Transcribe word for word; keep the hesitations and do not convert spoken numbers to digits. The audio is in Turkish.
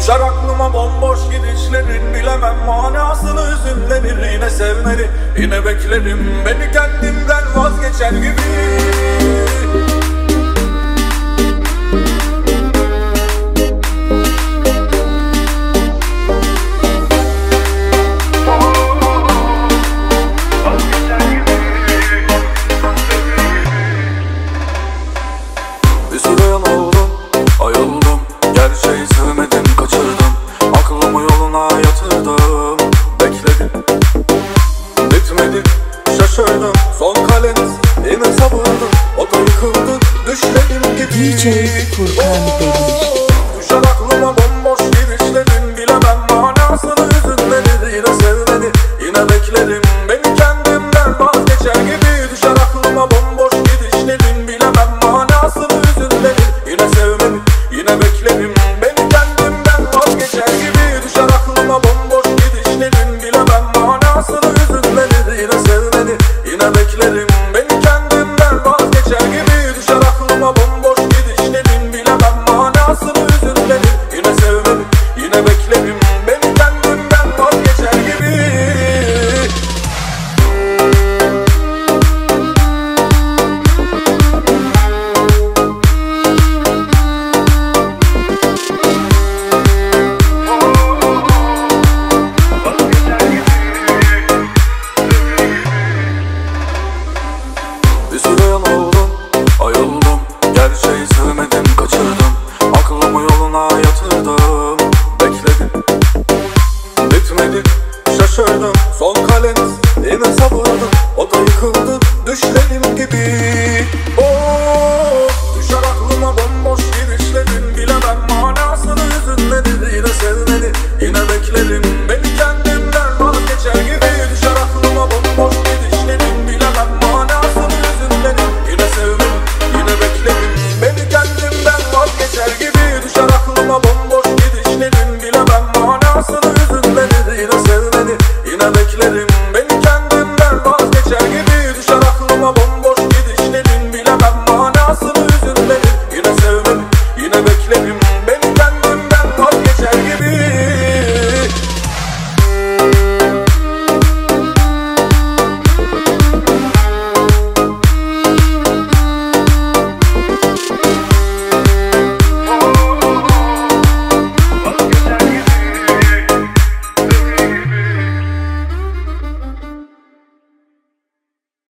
Düşer aklıma bomboş gidişlerin, bilemem manasını hüzünlenir. Yine sevmeli, yine beklerim, beni kendimden vazgeçer gibi. Bir süre yanıldım, ayıldım, gerçeği sevmedim, kaçırdım. Aklımı yoluna yatırdım, bekledim, bitmedi, şaşırdım. Son kaleniz, yine sabırdım, o da yıkıldı düşlerim gibi. D J Furkan